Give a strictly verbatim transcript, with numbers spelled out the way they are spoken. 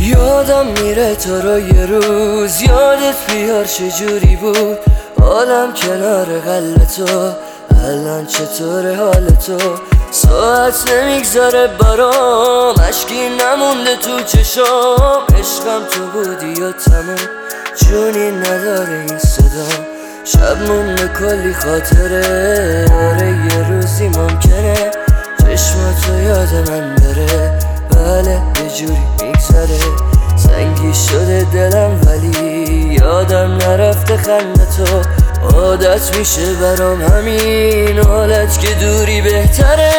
یادم میره تو رو یه روز، یادت بیار چجوری بود حالم کنار قلب تو. الان چطور حال تو؟ ساعت نمیگذره برام، اشکی نمونده تو چشام. عشقم تو بودی و تموم، جونی نداره این صدا. شب مونده کلی خاطره، آره یه روزی ممکنه چشماتو یاد من بره. بله یه جوری میگذره، سنگی شده دلم ولی یادم نرفته خنده تو. عادت میشه برام همین حالت که دوری بهتره.